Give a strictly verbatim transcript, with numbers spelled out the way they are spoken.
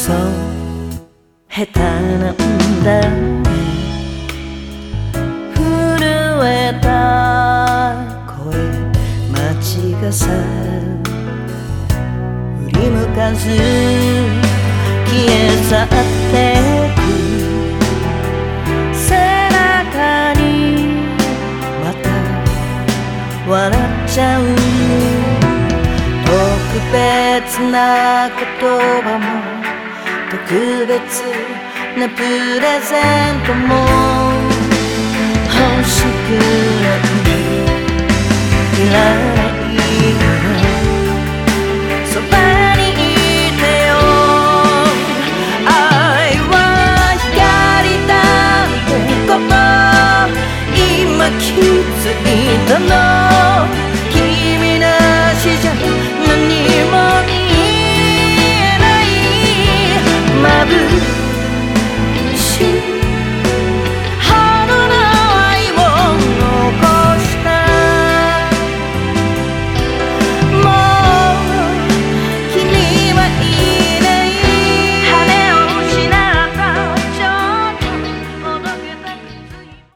そう下手なんだ震えた声街が去る振り向かず消え去ってく背中にまた笑っちゃう特別な言葉も特別なプレゼントも欲しくないいらない